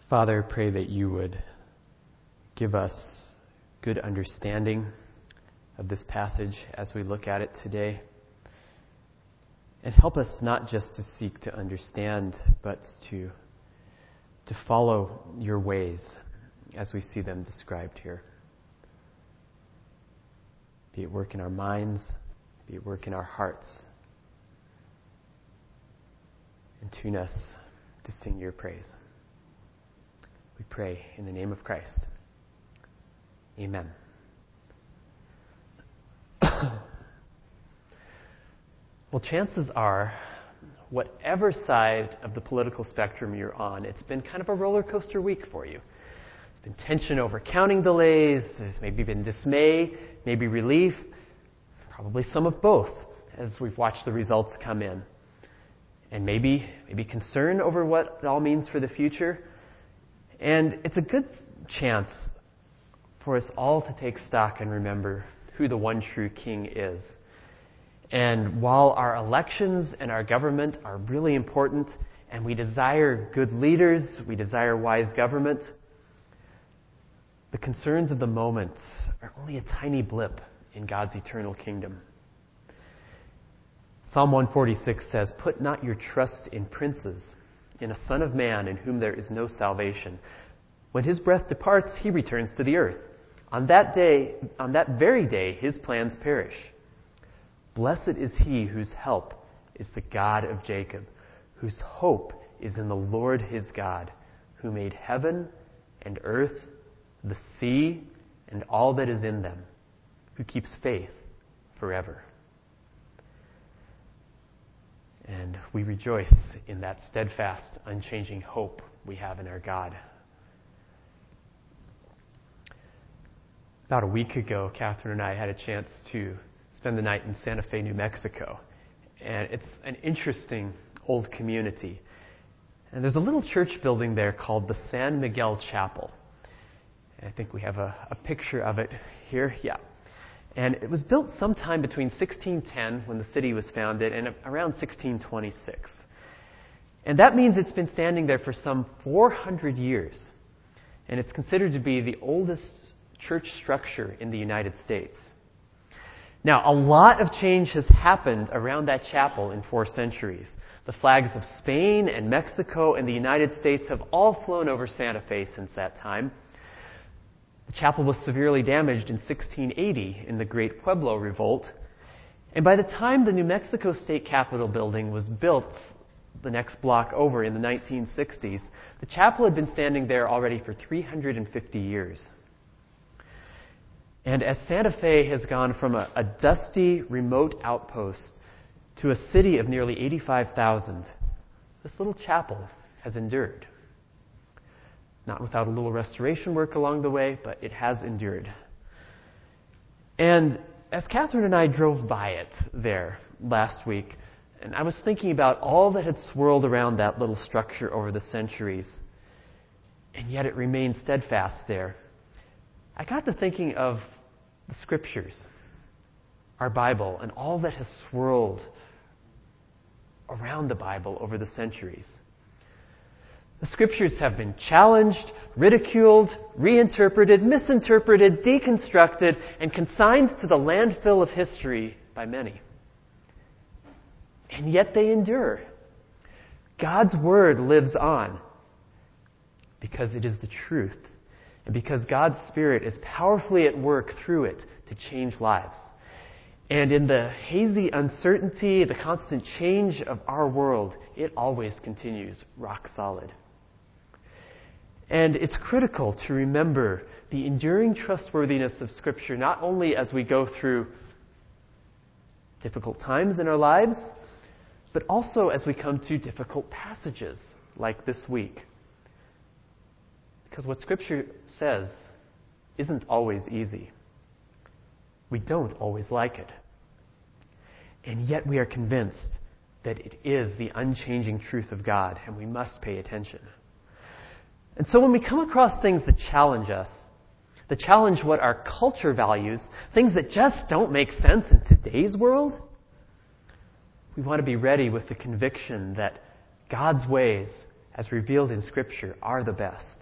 Father, I pray that you would give us good understanding of this passage as we look at it today. And help us not just to seek to understand, but to follow your ways as we see them described here. Be it work in our minds, be it work in our hearts. And tune us to sing your praise. We pray in the name of Christ. Amen. Well, chances are, whatever side of the political spectrum you're on, it's been kind of a roller coaster week for you. There's been tension over counting delays, there's maybe been dismay, maybe relief, probably some of both as we've watched the results come in. And maybe concern over what it all means for the future. And it's a good chance for us all to take stock and remember who the one true King is. And while our elections and our government are really important, and we desire good leaders, we desire wise government, the concerns of the moment are only a tiny blip in God's eternal kingdom. Psalm 146 says, "Put not your trust in princes, in a son of man in whom there is no salvation. When his breath departs, he returns to the earth. On that very day, his plans perish. Blessed is he whose help is the God of Jacob, whose hope is in the Lord his God, who made heaven and earth, the sea, and all that is in them, who keeps faith forever." And we rejoice in that steadfast, unchanging hope we have in our God. About a week ago, Catherine and I had a chance to spend the night in Santa Fe, New Mexico. And it's an interesting old community. And there's a little church building there called the San Miguel Chapel. And I think we have a picture of it here. Yeah. And it was built sometime between 1610, when the city was founded, and around 1626. And that means it's been standing there for some 400 years. And it's considered to be the oldest church structure in the United States. Now, a lot of change has happened around that chapel in 4 centuries. The flags of Spain and Mexico and the United States have all flown over Santa Fe since that time. The chapel was severely damaged in 1680 in the Great Pueblo Revolt. And by the time the New Mexico State Capitol building was built the next block over in the 1960s, the chapel had been standing there already for 350 years. And as Santa Fe has gone from a dusty, remote outpost to a city of nearly 85,000, this little chapel has endured. Not without a little restoration work along the way, but it has endured. And as Catherine and I drove by it there last week, and I was thinking about all that had swirled around that little structure over the centuries, and yet it remained steadfast there, I got to thinking of the Scriptures, our Bible, and all that has swirled around the Bible over the centuries. The Scriptures have been challenged, ridiculed, reinterpreted, misinterpreted, deconstructed, and consigned to the landfill of history by many. And yet they endure. God's Word lives on because it is the truth, and because God's Spirit is powerfully at work through it to change lives. And in the hazy uncertainty, the constant change of our world, it always continues rock solid. And it's critical to remember the enduring trustworthiness of Scripture, not only as we go through difficult times in our lives, but also as we come to difficult passages like this week. Because what Scripture says isn't always easy. We don't always like it. And yet we are convinced that it is the unchanging truth of God, and we must pay attention. And so when we come across things that challenge us, that challenge what our culture values, things that just don't make sense in today's world, we want to be ready with the conviction that God's ways, as revealed in Scripture, are the best.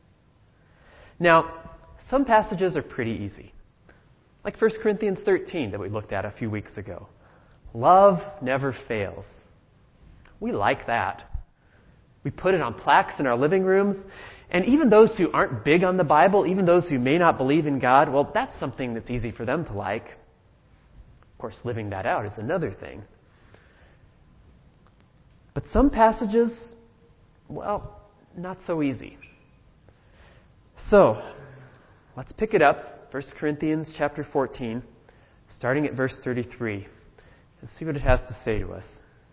Now, some passages are pretty easy, like 1 Corinthians 13 that we looked at a few weeks ago. Love never fails. We like that. We put it on plaques in our living rooms, and even those who aren't big on the Bible, even those who may not believe in God, well, that's something that's easy for them to like. Of course, living that out is another thing. But some passages, well, not so easy. So, let's pick it up, 1 Corinthians chapter 14, starting at verse 33, and see what it has to say to us.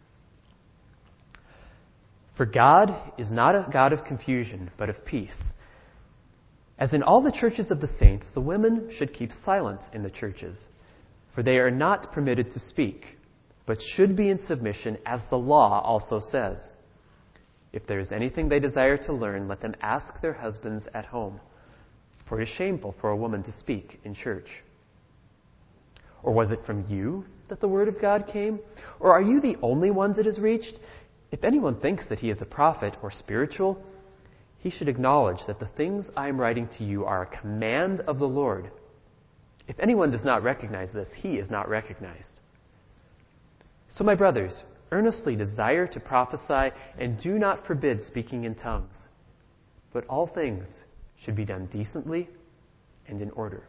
For God is not a God of confusion, but of peace. As in all the churches of the saints, the women should keep silent in the churches, for they are not permitted to speak, but should be in submission, as the law also says. If there is anything they desire to learn, let them ask their husbands at home, for it is shameful for a woman to speak in church. Or was it from you that the word of God came? Or are you the only ones it has reached? If anyone thinks that he is a prophet or spiritual, he should acknowledge that the things I am writing to you are a command of the Lord. If anyone does not recognize this, he is not recognized. So, my brothers, earnestly desire to prophesy and do not forbid speaking in tongues. But all things should be done decently and in order.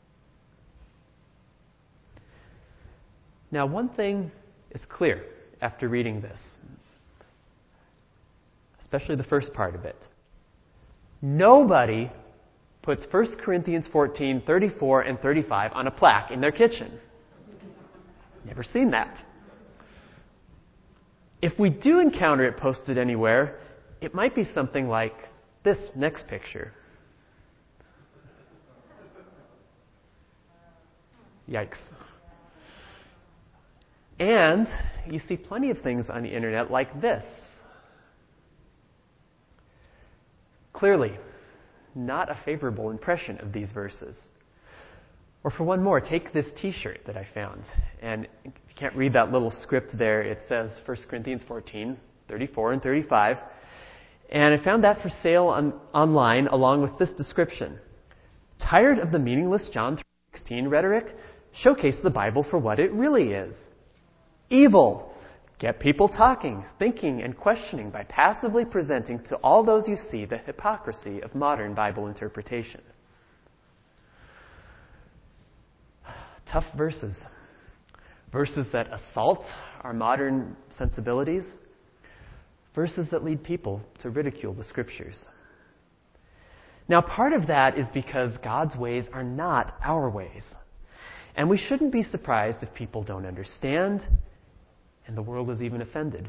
Now, one thing is clear after reading this, especially the first part of it. Nobody puts 1 Corinthians 14, 34, and 35 on a plaque in their kitchen. Never seen that. If we do encounter it posted anywhere, it might be something like this next picture. Yikes. And you see plenty of things on the internet like this. Clearly, not a favorable impression of these verses. Or for one more, take this t-shirt that I found. And if you can't read that little script there, it says 1 Corinthians 14, 34 and 35. And I found that for sale online along with this description. Tired of the meaningless John 3:16 rhetoric? Showcase the Bible for what it really is. Evil. Get people talking, thinking, and questioning by passively presenting to all those you see the hypocrisy of modern Bible interpretation. Tough verses. Verses that assault our modern sensibilities. Verses that lead people to ridicule the Scriptures. Now, part of that is because God's ways are not our ways. And we shouldn't be surprised if people don't understand, and the world is even offended.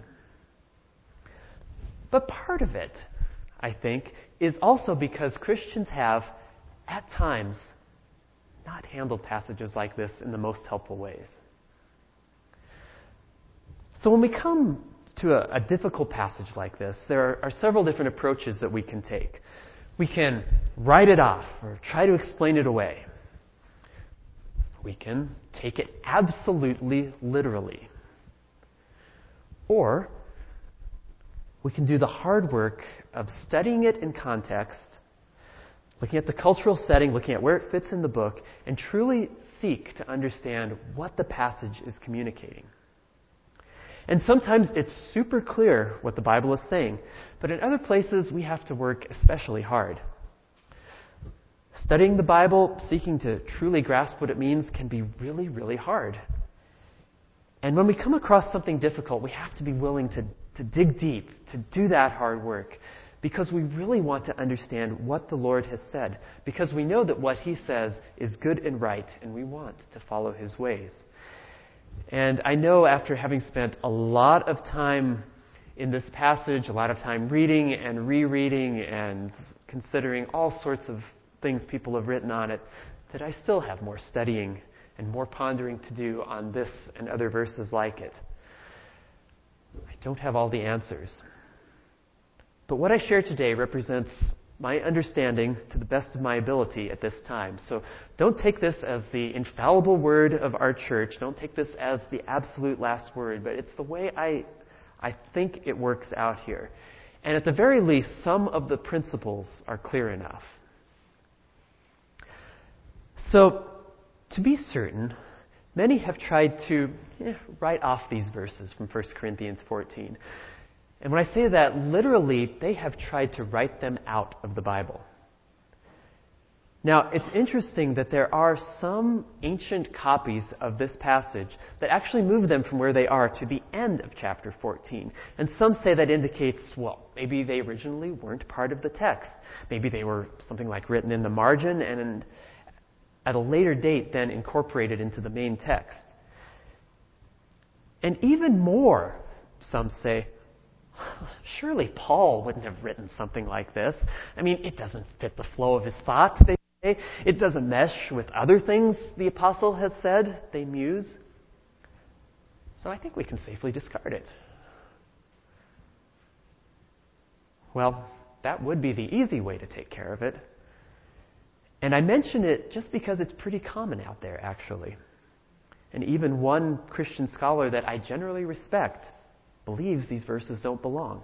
But part of it, I think, is also because Christians have, at times, not handled passages like this in the most helpful ways. So when we come to a difficult passage like this, there are several different approaches that we can take. We can write it off or try to explain it away. We can take it absolutely literally. Or we can do the hard work of studying it in context, looking at the cultural setting, looking at where it fits in the book, and truly seek to understand what the passage is communicating. And sometimes it's super clear what the Bible is saying, but in other places we have to work especially hard. Studying the Bible, seeking to truly grasp what it means, can be really, really hard. And when we come across something difficult, we have to be willing to dig deep, to do that hard work, because we really want to understand what the Lord has said, because we know that what He says is good and right, and we want to follow His ways. And I know after having spent a lot of time in this passage, a lot of time reading and rereading and considering all sorts of things people have written on it, that I still have more studying and more pondering to do on this and other verses like it. I don't have all the answers. But what I share today represents my understanding to the best of my ability at this time. So don't take this as the infallible word of our church. Don't take this as the absolute last word. But it's the way I think it works out here. And at the very least, some of the principles are clear enough. So, to be certain, many have tried to write off these verses from 1 Corinthians 14. And when I say that, literally, they have tried to write them out of the Bible. Now, it's interesting that there are some ancient copies of this passage that actually move them from where they are to the end of chapter 14. And some say that indicates, well, maybe they originally weren't part of the text. Maybe they were something like written in the margin and at a later date then incorporated into the main text. And even more, some say, surely Paul wouldn't have written something like this. I mean, it doesn't fit the flow of his thought, they say. It doesn't mesh with other things the apostle has said, they muse. So I think we can safely discard it. Well, that would be the easy way to take care of it. And I mention it just because it's pretty common out there, actually. And even one Christian scholar that I generally respect believes these verses don't belong.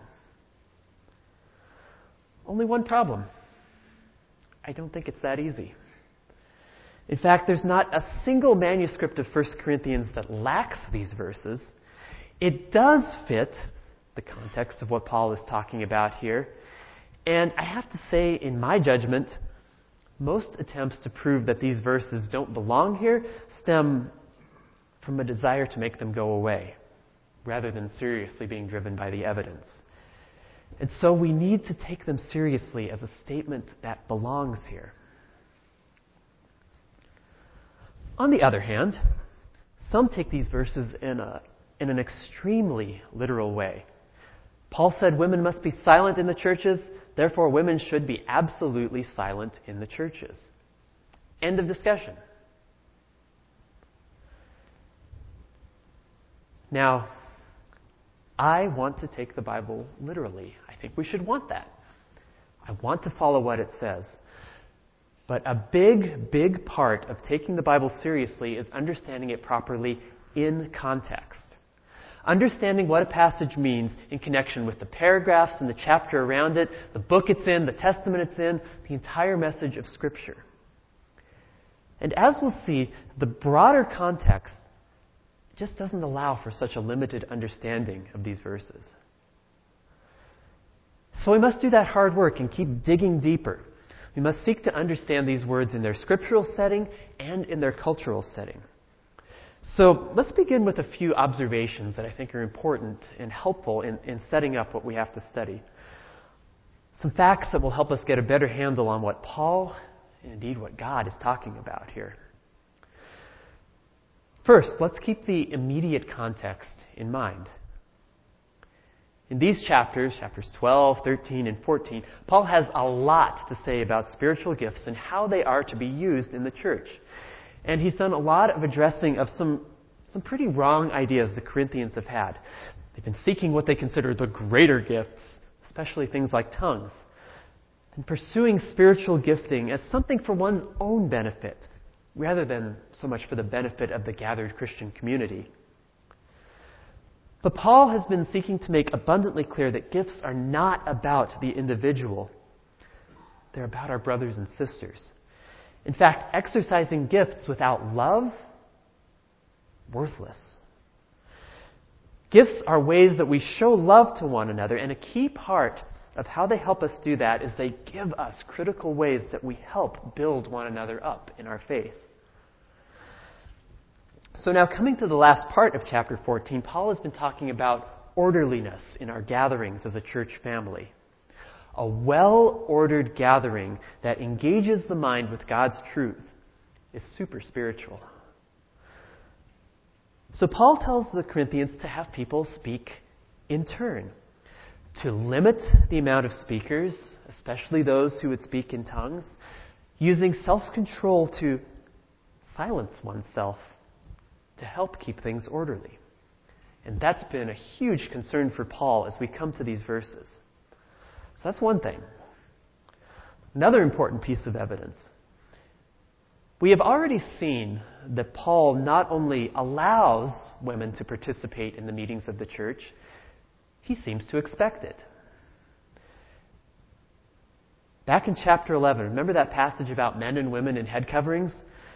Only one problem. I don't think it's that easy. In fact, there's not a single manuscript of 1 Corinthians that lacks these verses. It does fit the context of what Paul is talking about here. And I have to say, in my judgment, most attempts to prove that these verses don't belong here stem from a desire to make them go away, rather than seriously being driven by the evidence. And so we need to take them seriously as a statement that belongs here. On the other hand, some take these verses in an extremely literal way. Paul said women must be silent in the churches, therefore women should be absolutely silent in the churches. End of discussion. Now, I want to take the Bible literally. I think we should want that. I want to follow what it says. But a big, big part of taking the Bible seriously is understanding it properly in context. Understanding what a passage means in connection with the paragraphs and the chapter around it, the book it's in, the testament it's in, the entire message of Scripture. And as we'll see, the broader context just doesn't allow for such a limited understanding of these verses. So we must do that hard work and keep digging deeper. We must seek to understand these words in their scriptural setting and in their cultural setting. So let's begin with a few observations that I think are important and helpful in setting up what we have to study. Some facts that will help us get a better handle on what Paul, and indeed what God, is talking about here. First, let's keep the immediate context in mind. In these chapters 12, 13, and 14, Paul has a lot to say about spiritual gifts and how they are to be used in the church. And he's done a lot of addressing of some pretty wrong ideas the Corinthians have had. They've been seeking what they consider the greater gifts, especially things like tongues, and pursuing spiritual gifting as something for one's own benefit, rather than so much for the benefit of the gathered Christian community. But Paul has been seeking to make abundantly clear that gifts are not about the individual. They're about our brothers and sisters. In fact, exercising gifts without love, worthless. Gifts are ways that we show love to one another, and a key part of how they help us do that is they give us critical ways that we help build one another up in our faith. So now, coming to the last part of chapter 14, Paul has been talking about orderliness in our gatherings as a church family. A well-ordered gathering that engages the mind with God's truth is super spiritual. So Paul tells the Corinthians to have people speak in turn, to limit the amount of speakers, especially those who would speak in tongues, using self-control to silence oneself to help keep things orderly. And that's been a huge concern for Paul as we come to these verses. So that's one thing. Another important piece of evidence. We have already seen that Paul not only allows women to participate in the meetings of the church, he seems to expect it. Back in chapter 11, remember that passage about men and women in head coverings?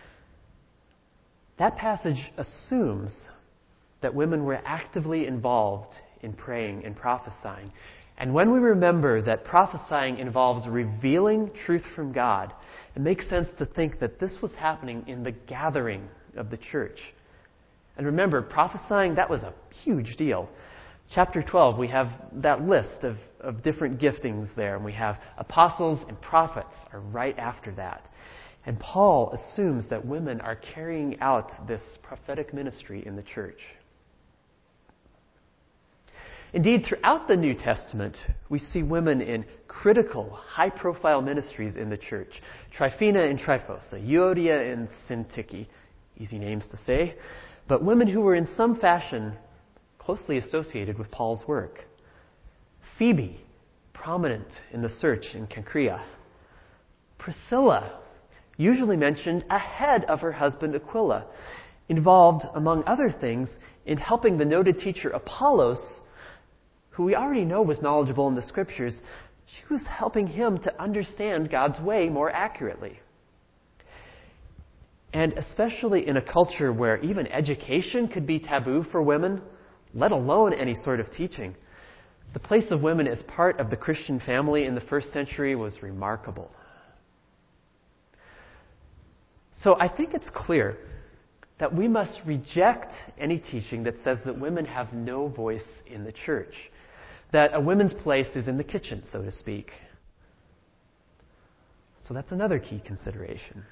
That passage assumes that women were actively involved in praying and prophesying. And when we remember that prophesying involves revealing truth from God, it makes sense to think that this was happening in the gathering of the church. And remember, prophesying, that was a huge deal. Chapter 12, we have that list of different giftings there, and we have apostles and prophets are right after that. And Paul assumes that women are carrying out this prophetic ministry in the church. Indeed, throughout the New Testament, we see women in critical, high-profile ministries in the church. Tryphena and Tryphosa, Euodia and Syntyche, easy names to say, but women who were in some fashion closely associated with Paul's work. Phoebe, prominent in the church in Cenchrea. Priscilla, usually mentioned ahead of her husband Aquila, involved, among other things, in helping the noted teacher Apollos, who we already know was knowledgeable in the Scriptures. She was helping him to understand God's way more accurately. And especially in a culture where even education could be taboo for women, let alone any sort of teaching, the place of women as part of the Christian family in the first century was remarkable. So I think it's clear that we must reject any teaching that says that women have no voice in the church, that a woman's place is in the kitchen, so to speak. So that's another key consideration.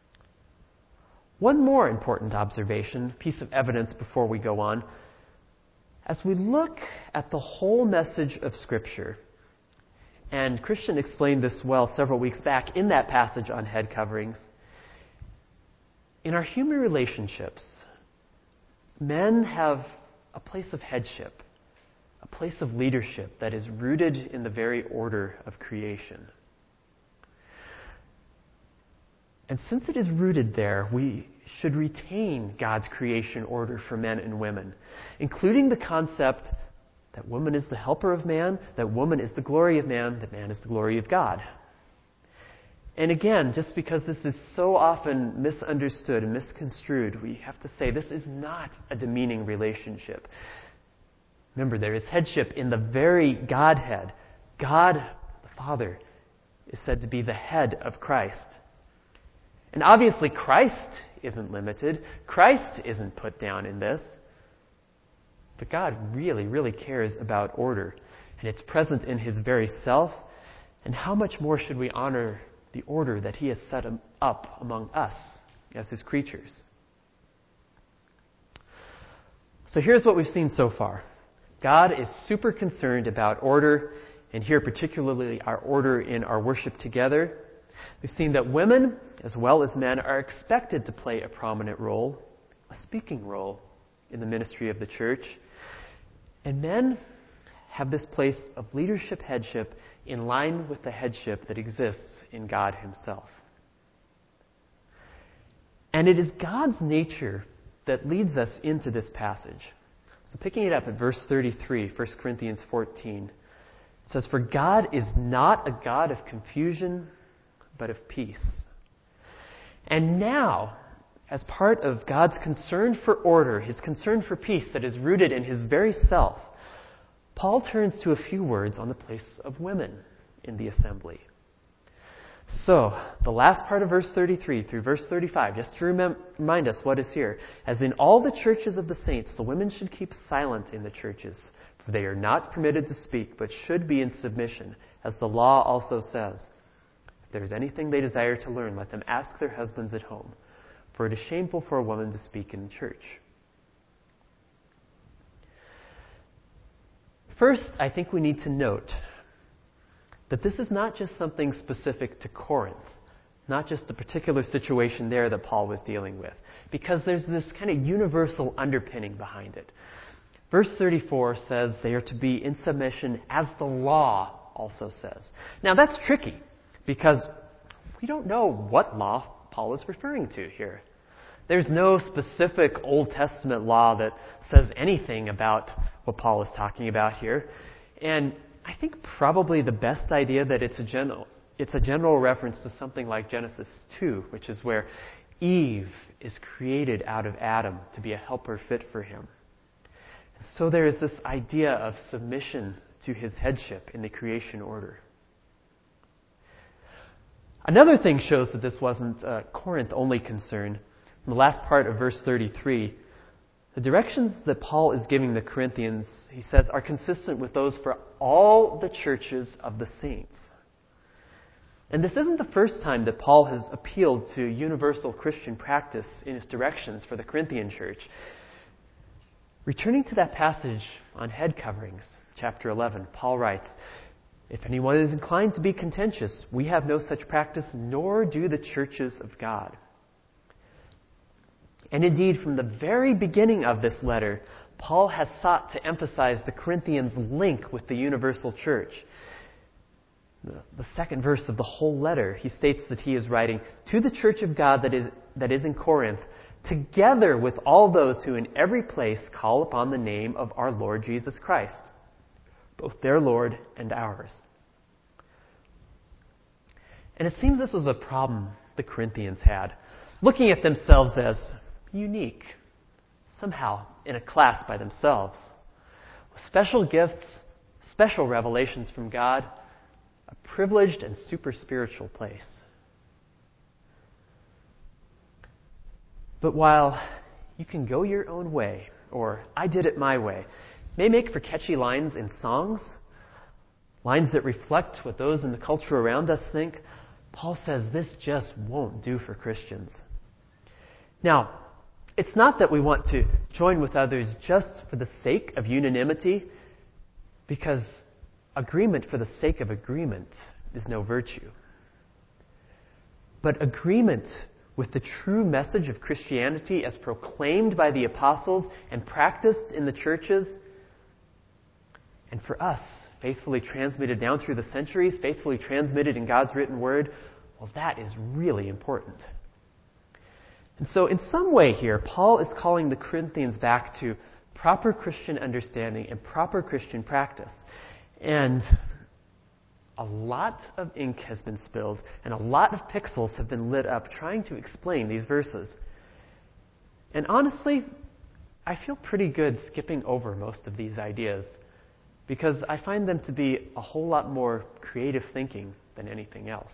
One more important observation, piece of evidence before we go on. As we look at the whole message of Scripture, and Christian explained this well several weeks back in that passage on head coverings, in our human relationships, men have a place of headship, a place of leadership that is rooted in the very order of creation. And since it is rooted there, we should retain God's creation order for men and women, including the concept that woman is the helper of man, that woman is the glory of man, that man is the glory of God. And again, just because this is so often misunderstood and misconstrued, we have to say this is not a demeaning relationship. Remember, there is headship in the very Godhead. God, the Father, is said to be the head of Christ. And obviously, Christ isn't limited. Christ isn't put down in this. But God really, really cares about order. And it's present in His very self. And how much more should we honor the order that He has set up among us as His creatures? So here's what we've seen so far. God is super concerned about order, and here particularly our order in our worship together. We've seen that women, as well as men, are expected to play a prominent role, a speaking role, in the ministry of the church. And men have this place of leadership, headship, in line with the headship that exists in God Himself. And it is God's nature that leads us into this passage. So picking it up at verse 33, 1 Corinthians 14, it says, "For God is not a God of confusion, but of peace." And now, as part of God's concern for order, His concern for peace that is rooted in His very self, Paul turns to a few words on the place of women in the assembly. So, the last part of verse 33 through verse 35, just to remind us what is here. "As in all the churches of the saints, the women should keep silent in the churches, for they are not permitted to speak, but should be in submission, as the law also says. If there is anything they desire to learn, let them ask their husbands at home, for it is shameful for a woman to speak in the church." First, I think we need to note that this is not just something specific to Corinth, not just a particular situation there that Paul was dealing with, because there's this kind of universal underpinning behind it. Verse 34 says they are to be in submission as the law also says. Now that's tricky, because we don't know what law Paul is referring to here. There's no specific Old Testament law that says anything about what Paul is talking about here. And I think probably the best idea that it's a it's a general reference to something like Genesis 2, which is where Eve is created out of Adam to be a helper fit for him. And so there is this idea of submission to his headship in the creation order. Another thing shows that this wasn't a Corinth-only concern. In the last part of verse 33, the directions that Paul is giving the Corinthians, he says, are consistent with those for all the churches of the saints. And this isn't the first time that Paul has appealed to universal Christian practice in his directions for the Corinthian church. Returning to that passage on head coverings, chapter 11, Paul writes, "If anyone is inclined to be contentious, we have no such practice, nor do the churches of God." And indeed, from the very beginning of this letter, Paul has sought to emphasize the Corinthians' link with the universal church. The second verse of the whole letter, he states that he is writing to the church of God that is in Corinth, together with all those who in every place call upon the name of our Lord Jesus Christ, both their Lord and ours. And it seems this was a problem the Corinthians had, looking at themselves as unique, somehow in a class by themselves, with special gifts, special revelations from God, a privileged and super spiritual place. But while you can go your own way, or I did it my way, may make for catchy lines in songs, lines that reflect what those in the culture around us think, Paul says this just won't do for Christians. Now, it's not that we want to join with others just for the sake of unanimity, because agreement for the sake of agreement is no virtue. But agreement with the true message of Christianity as proclaimed by the apostles and practiced in the churches, and for us, faithfully transmitted down through the centuries, faithfully transmitted in God's written word, well, that is really important. And so in some way here, Paul is calling the Corinthians back to proper Christian understanding and proper Christian practice. And a lot of ink has been spilled, and a lot of pixels have been lit up trying to explain these verses. And honestly, I feel pretty good skipping over most of these ideas, because I find them to be a whole lot more creative thinking than anything else.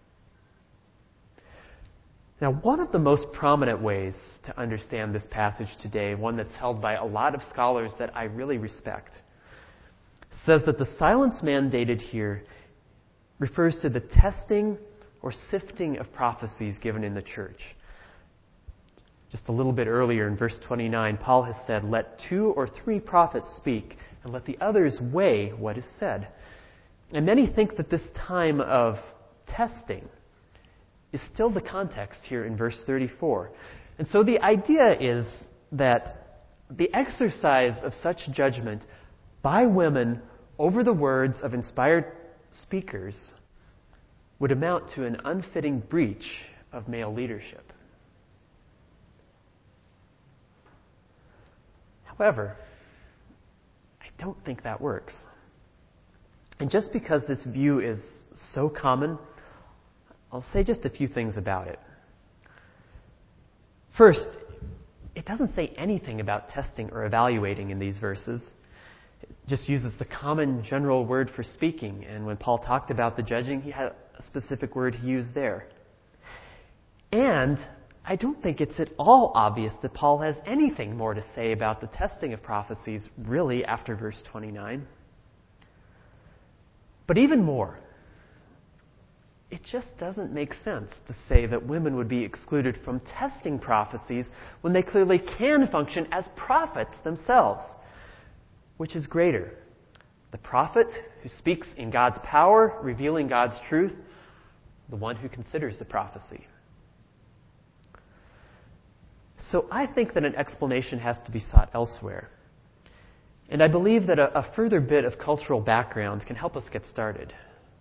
Now, one of the most prominent ways to understand this passage today, one that's held by a lot of scholars that I really respect, says that the silence mandated here refers to the testing or sifting of prophecies given in the church. Just a little bit earlier in verse 29, Paul has said, "Let 2 or 3 prophets speak, and let the others weigh what is said." And many think that this time of testing is still the context here in verse 34. And so the idea is that the exercise of such judgment by women over the words of inspired speakers would amount to an unfitting breach of male leadership. However, I don't think that works. And just because this view is so common, I'll say just a few things about it. First, it doesn't say anything about testing or evaluating in these verses. It just uses the common general word for speaking. And when Paul talked about the judging, he had a specific word he used there. And I don't think it's at all obvious that Paul has anything more to say about the testing of prophecies, really, after verse 29. But even more, it just doesn't make sense to say that women would be excluded from testing prophecies when they clearly can function as prophets themselves. Which is greater? The prophet who speaks in God's power, revealing God's truth, the one who considers the prophecy. So I think that an explanation has to be sought elsewhere. And I believe that a further bit of cultural background can help us get started.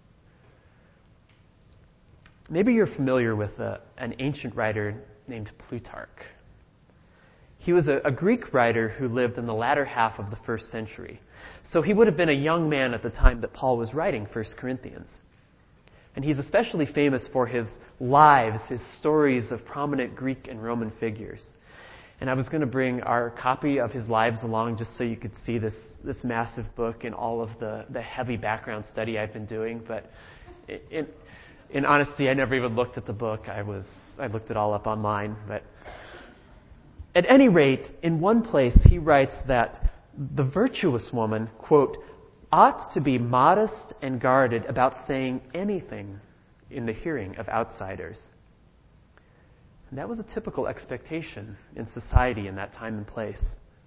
Maybe you're familiar with an ancient writer named Plutarch. He was a Greek writer who lived in the latter half of the 1st century. So he would have been a young man at the time that Paul was writing 1 Corinthians. And he's especially famous for his lives, his stories of prominent Greek and Roman figures. And I was going to bring our copy of his lives along just so you could see this massive book and all of the heavy background study I've been doing. But in honesty, I never even looked at the book. I looked it all up online. But at any rate, in one place he writes that the virtuous woman, quote, ought to be modest and guarded about saying anything in the hearing of outsiders. And that was a typical expectation in society in that time and place.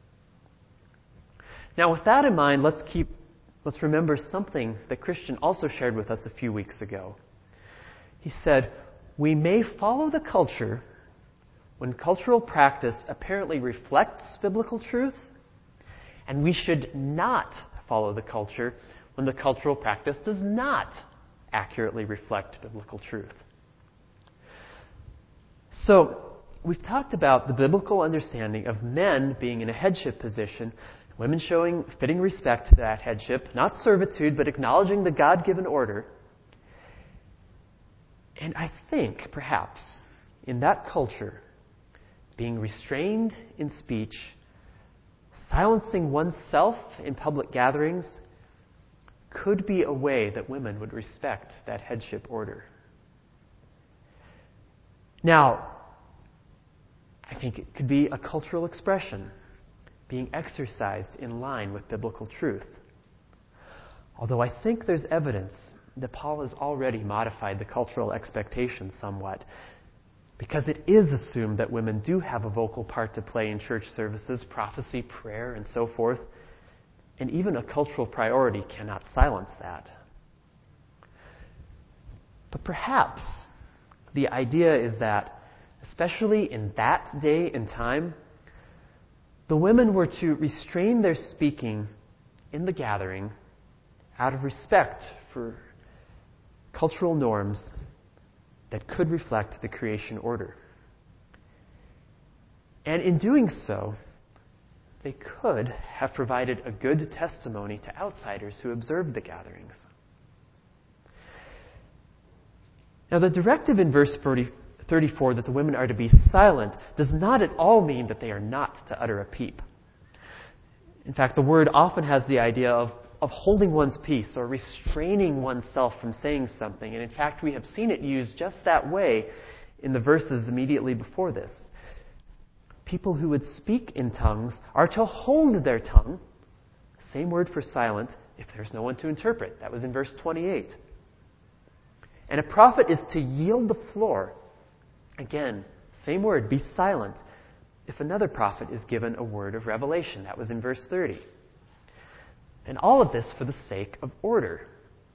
Now, with that in mind, let's remember something that Christian also shared with us a few weeks ago. He said, we may follow the culture when cultural practice apparently reflects biblical truth, and we should not follow the culture when the cultural practice does not accurately reflect biblical truth. So, we've talked about the biblical understanding of men being in a headship position, women showing fitting respect to that headship, not servitude, but acknowledging the God-given order. And I think, perhaps, in that culture, being restrained in speech, silencing oneself in public gatherings, could be a way that women would respect that headship order. Now, I think it could be a cultural expression being exercised in line with biblical truth. Although I think there's evidence that Paul has already modified the cultural expectation somewhat, because it is assumed that women do have a vocal part to play in church services, prophecy, prayer, and so forth, and even a cultural priority cannot silence that. But perhaps the idea is that, especially in that day and time, the women were to restrain their speaking in the gathering out of respect for cultural norms that could reflect the creation order. And in doing so, they could have provided a good testimony to outsiders who observed the gatherings. Now, the directive in verse 34 that the women are to be silent does not at all mean that they are not to utter a peep. In fact, the word often has the idea of holding one's peace or restraining oneself from saying something. And in fact, we have seen it used just that way in the verses immediately before this. People who would speak in tongues are to hold their tongue, same word for silent, if there's no one to interpret. That was in verse 28. And a prophet is to yield the floor. Again, same word, be silent, if another prophet is given a word of revelation. That was in verse 30. And all of this for the sake of order.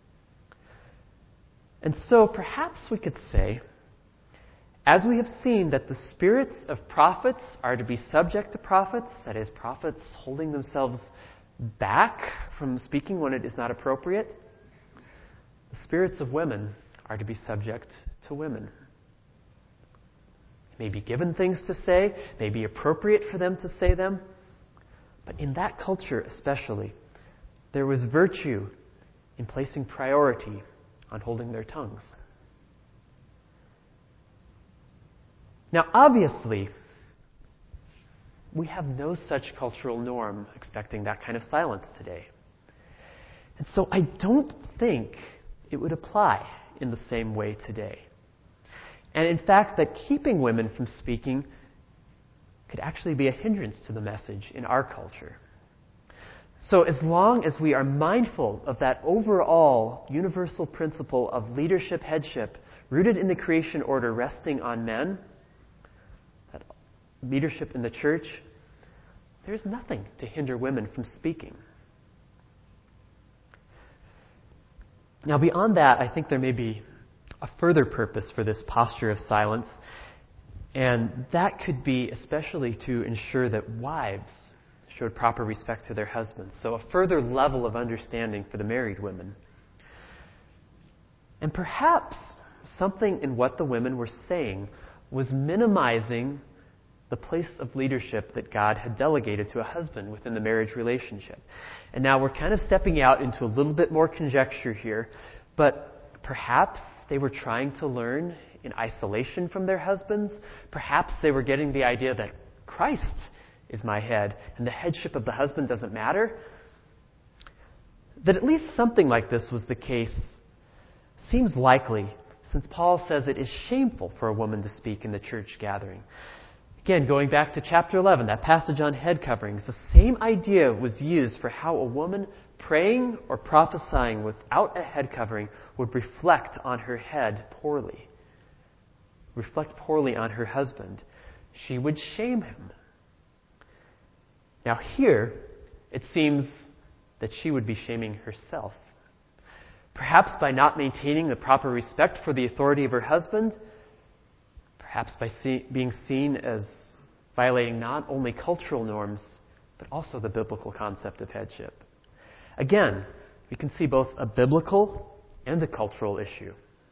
And so perhaps we could say, as we have seen that the spirits of prophets are to be subject to prophets, that is, prophets holding themselves back from speaking when it is not appropriate, the spirits of women are to be subject to women. It may be given things to say, may be appropriate for them to say them, but in that culture especially, there was virtue in placing priority on holding their tongues. Now, obviously, we have no such cultural norm expecting that kind of silence today. And so I don't think it would apply in the same way today. And in fact, that keeping women from speaking could actually be a hindrance to the message in our culture. So as long as we are mindful of that overall universal principle of leadership, headship, rooted in the creation order resting on men, that leadership in the church, there's nothing to hinder women from speaking. Now, beyond that, I think there may be a further purpose for this posture of silence, and that could be especially to ensure that wives showed proper respect to their husbands. So a further level of understanding for the married women. And perhaps something in what the women were saying was minimizing the place of leadership that God had delegated to a husband within the marriage relationship. And now we're kind of stepping out into a little bit more conjecture here, but Perhaps they were trying to learn in isolation from their husbands. Perhaps they were getting the idea that Christ is my head and the headship of the husband doesn't matter. That at least something like this was the case seems likely, since Paul says it is shameful for a woman to speak in the church gathering. Again, going back to chapter 11, that passage on head coverings, the same idea was used for how a woman praying or prophesying without a head covering would reflect on her head poorly. Reflect poorly on her husband. She would shame him. Now here, it seems that she would be shaming herself. Perhaps by not maintaining the proper respect for the authority of her husband, perhaps by being seen as violating not only cultural norms, but also the biblical concept of headship. Again, we can see both a biblical and a cultural issue.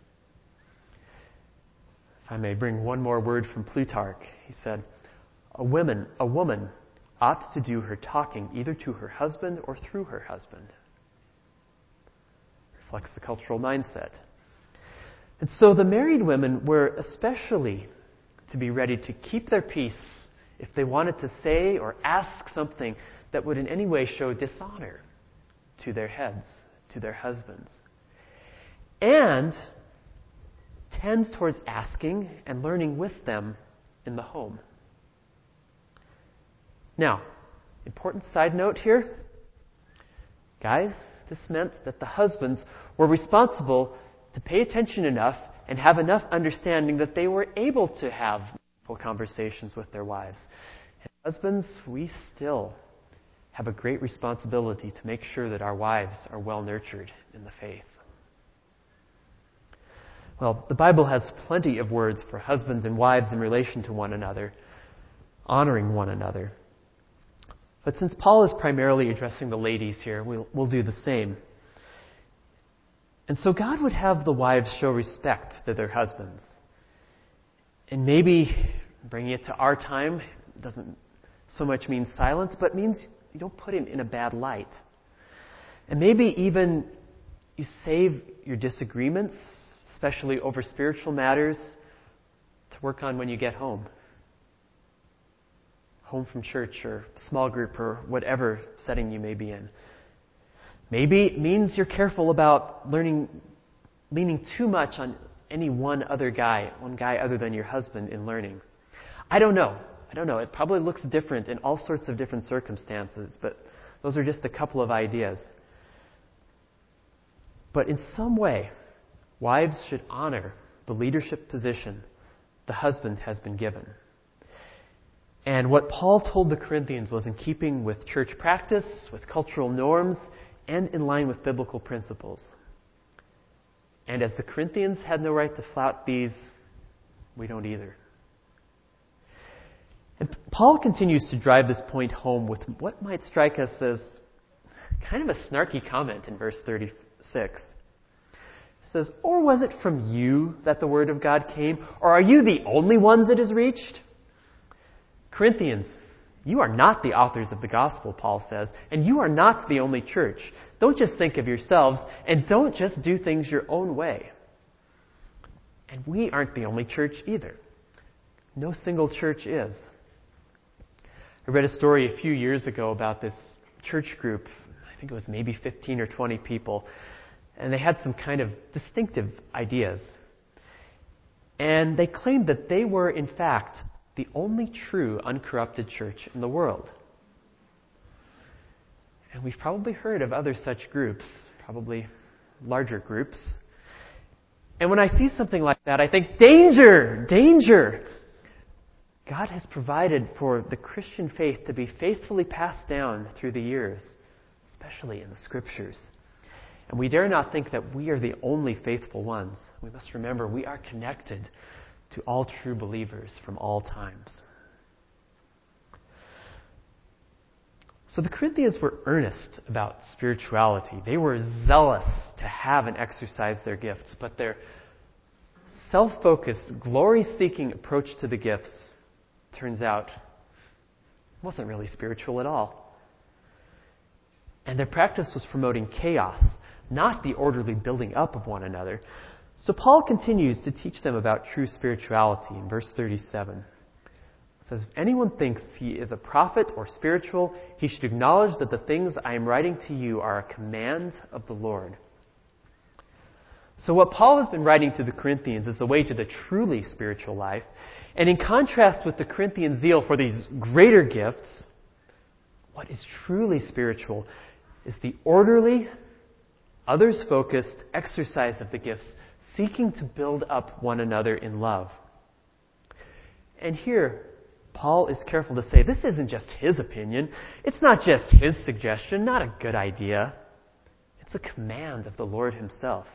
If I may bring one more word from Plutarch, he said, a woman ought to do her talking either to her husband or through her husband. Reflects the cultural mindset. And so the married women were especially to be ready to keep their peace if they wanted to say or ask something that would in any way show dishonor to their heads, to their husbands. And tend towards asking and learning with them in the home. Now, important side note here. Guys, this meant that the husbands were responsible to pay attention enough and have enough understanding that they were able to have meaningful conversations with their wives. And husbands, we still have a great responsibility to make sure that our wives are well nurtured in the faith. Well, the Bible has plenty of words for husbands and wives in relation to one another, honoring one another. But since Paul is primarily addressing the ladies here, we'll do the same. And so God would have the wives show respect to their husbands. And maybe bringing it to our time doesn't so much mean silence, but means you don't put him in a bad light. And maybe even you save your disagreements, especially over spiritual matters, to work on when you get home. Home from church or small group or whatever setting you may be in. Maybe it means you're careful about leaning too much on any one guy other than your husband in learning. I don't know. It probably looks different in all sorts of different circumstances, but those are just a couple of ideas. But in some way, wives should honor the leadership position the husband has been given. And what Paul told the Corinthians was in keeping with church practice, with cultural norms, and in line with biblical principles. And as the Corinthians had no right to flout these, we don't either. And Paul continues to drive this point home with what might strike us as kind of a snarky comment in verse 36. It says, "Or was it from you that the word of God came? Or are you the only ones it has reached?" Corinthians, you are not the authors of the gospel, Paul says, and you are not the only church. Don't just think of yourselves, and don't just do things your own way. And we aren't the only church either. No single church is. I read a story a few years ago about this church group. I think it was maybe 15 or 20 people. And they had some kind of distinctive ideas. And they claimed that they were, in fact, the only true uncorrupted church in the world. And we've probably heard of other such groups, probably larger groups. And when I see something like that, I think, danger! Danger! God has provided for the Christian faith to be faithfully passed down through the years, especially in the Scriptures. And we dare not think that we are the only faithful ones. We must remember we are connected to all true believers from all times. So the Corinthians were earnest about spirituality. They were zealous to have and exercise their gifts, but their self-focused, glory-seeking approach to the gifts, turns out, wasn't really spiritual at all. And their practice was promoting chaos, not the orderly building up of one another. So Paul continues to teach them about true spirituality in verse 37. It says, if anyone thinks he is a prophet or spiritual, he should acknowledge that the things I am writing to you are a command of the Lord. So what Paul has been writing to the Corinthians is the way to the truly spiritual life. And in contrast with the Corinthian zeal for these greater gifts, what is truly spiritual is the orderly, others-focused exercise of the gifts, seeking to build up one another in love. And here, Paul is careful to say this isn't just his opinion. It's not just his suggestion, not a good idea. It's a command of the Lord himself.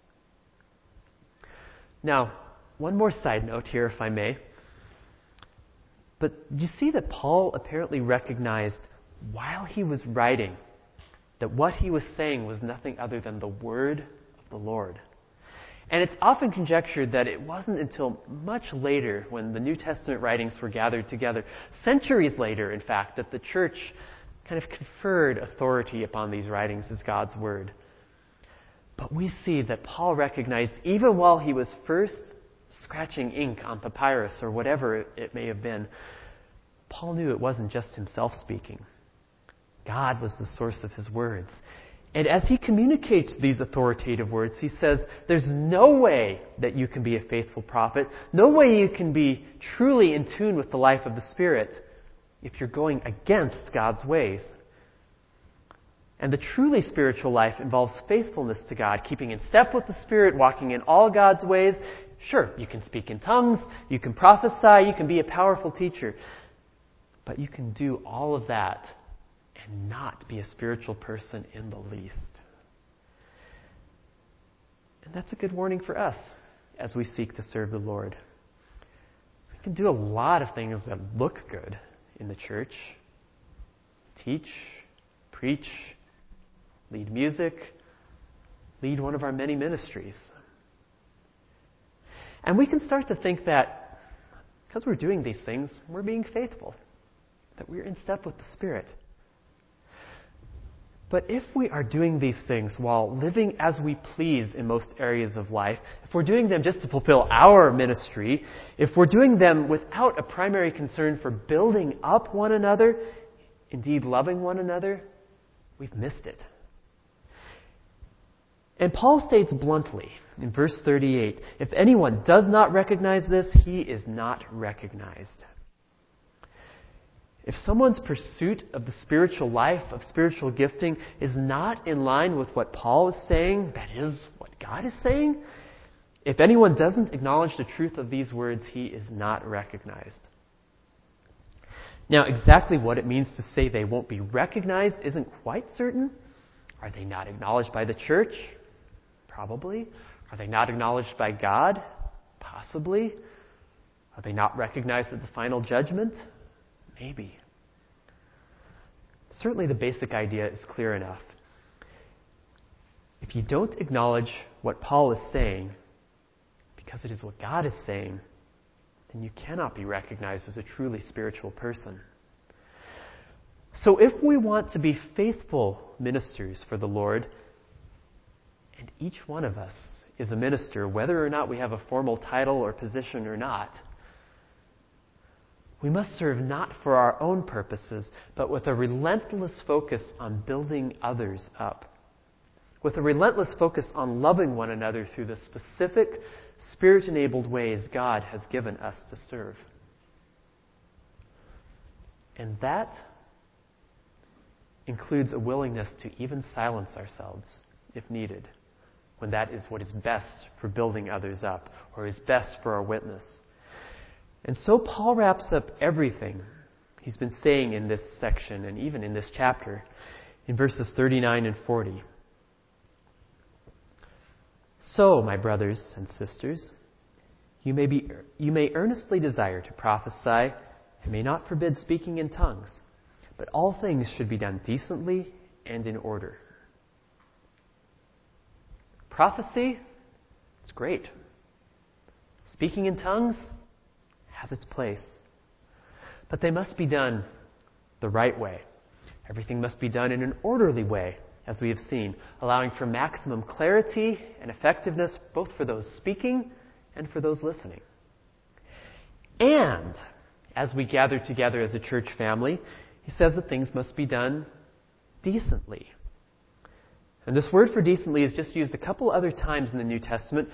Now, one more side note here, if I may. But you see that Paul apparently recognized while he was writing that what he was saying was nothing other than the word of the Lord. And it's often conjectured that it wasn't until much later, when the New Testament writings were gathered together, centuries later, in fact, that the church kind of conferred authority upon these writings as God's word. But we see that Paul recognized, even while he was first scratching ink on papyrus or whatever it may have been, Paul knew it wasn't just himself speaking. God was the source of his words. And as he communicates these authoritative words, he says, there's no way that you can be a faithful prophet, no way you can be truly in tune with the life of the Spirit if you're going against God's ways. And the truly spiritual life involves faithfulness to God, keeping in step with the Spirit, walking in all God's ways. Sure, you can speak in tongues, you can prophesy, you can be a powerful teacher. But you can do all of that and not be a spiritual person in the least. And that's a good warning for us as we seek to serve the Lord. We can do a lot of things that look good in the church. Teach, preach, lead music, lead one of our many ministries. And we can start to think that because we're doing these things, we're being faithful, that we're in step with the Spirit. But if we are doing these things while living as we please in most areas of life, if we're doing them just to fulfill our ministry, if we're doing them without a primary concern for building up one another, indeed loving one another, we've missed it. And Paul states bluntly in verse 38, if anyone does not recognize this, he is not recognized. If someone's pursuit of the spiritual life, of spiritual gifting, is not in line with what Paul is saying, that is, what God is saying, if anyone doesn't acknowledge the truth of these words, he is not recognized. Now, exactly what it means to say they won't be recognized isn't quite certain. Are they not acknowledged by the church? Probably. Are they not acknowledged by God? Possibly. Are they not recognized at the final judgment? Maybe. Certainly the basic idea is clear enough. If you don't acknowledge what Paul is saying, because it is what God is saying, then you cannot be recognized as a truly spiritual person. So if we want to be faithful ministers for the Lord, and each one of us is a minister, whether or not we have a formal title or position or not, we must serve not for our own purposes, but with a relentless focus on building others up. With a relentless focus on loving one another through the specific, Spirit-enabled ways God has given us to serve. And that includes a willingness to even silence ourselves, if needed, when that is what is best for building others up, or is best for our witness. And so Paul wraps up everything he's been saying in this section, and even in this chapter, in verses 39 and 40. So, my brothers and sisters, you may earnestly desire to prophesy, and may not forbid speaking in tongues, but all things should be done decently and in order. Prophecy, it's great. Speaking in tongues has its place. But they must be done the right way. Everything must be done in an orderly way, as we have seen, allowing for maximum clarity and effectiveness both for those speaking and for those listening. And as we gather together as a church family, he says that things must be done decently. And this word for decently is just used a couple other times in the New Testament.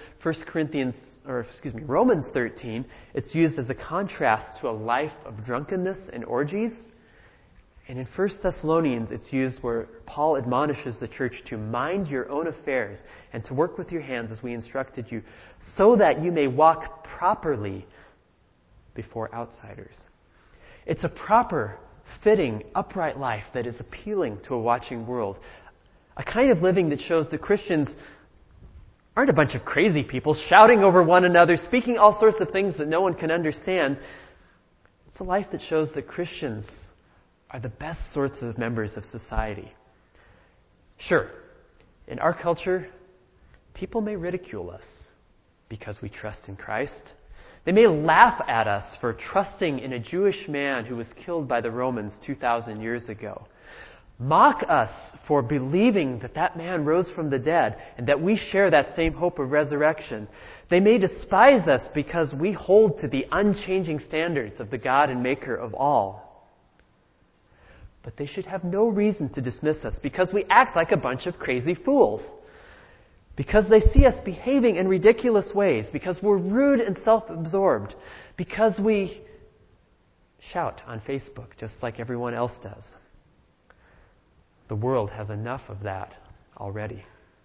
Romans 13, it's used as a contrast to a life of drunkenness and orgies. And in 1 Thessalonians, it's used where Paul admonishes the church to mind your own affairs and to work with your hands as we instructed you, so that you may walk properly before outsiders. It's a proper, fitting, upright life that is appealing to a watching world. A kind of living that shows that Christians aren't a bunch of crazy people shouting over one another, speaking all sorts of things that no one can understand. It's a life that shows that Christians are the best sorts of members of society. Sure, in our culture, people may ridicule us because we trust in Christ. They may laugh at us for trusting in a Jewish man who was killed by the Romans 2,000 years ago. Mock us for believing that that man rose from the dead and that we share that same hope of resurrection. They may despise us because we hold to the unchanging standards of the God and Maker of all. But they should have no reason to dismiss us because we act like a bunch of crazy fools. Because they see us behaving in ridiculous ways. Because we're rude and self-absorbed. Because we shout on Facebook just like everyone else does. The world has enough of that already.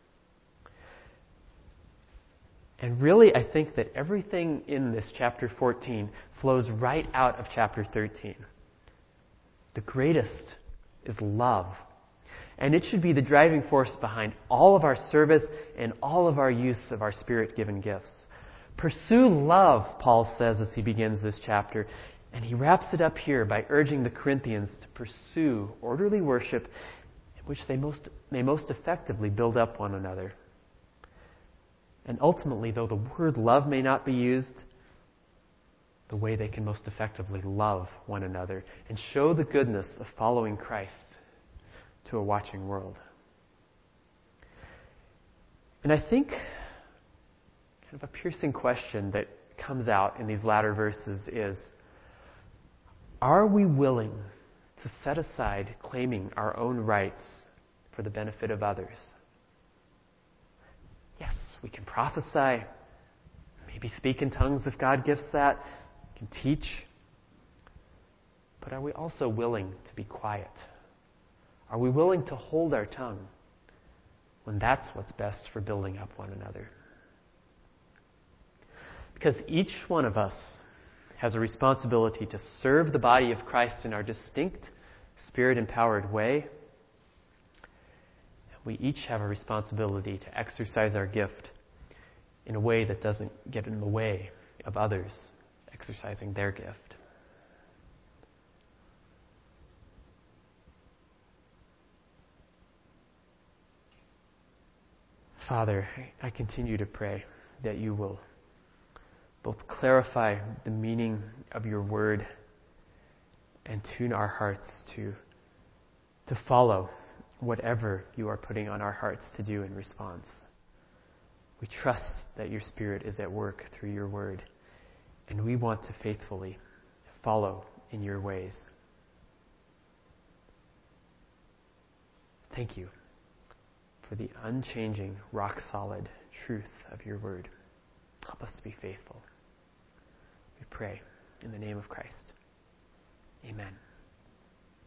And really, I think that everything in this chapter 14 flows right out of chapter 13. The greatest is love. And it should be the driving force behind all of our service and all of our use of our Spirit-given gifts. Pursue love, Paul says as he begins this chapter. And he wraps it up here by urging the Corinthians to pursue orderly worship in which they may most effectively build up one another. And ultimately, though the word love may not be used, the way they can most effectively love one another and show the goodness of following Christ to a watching world. And I think kind of a piercing question that comes out in these latter verses is, are we willing to set aside claiming our own rights for the benefit of others? Yes, we can prophesy, maybe speak in tongues if God gives that, can teach. But are we also willing to be quiet? Are we willing to hold our tongue when that's what's best for building up one another? Because each one of us has a responsibility to serve the body of Christ in our distinct, Spirit-empowered way. We each have a responsibility to exercise our gift in a way that doesn't get in the way of others exercising their gift. Father, I continue to pray that you will both clarify the meaning of your word and tune our hearts to follow whatever you are putting on our hearts to do in response. We trust that your Spirit is at work through your word, and we want to faithfully follow in your ways. Thank you for the unchanging, rock-solid truth of your word. Help us to be faithful. We pray in the name of Christ. Amen.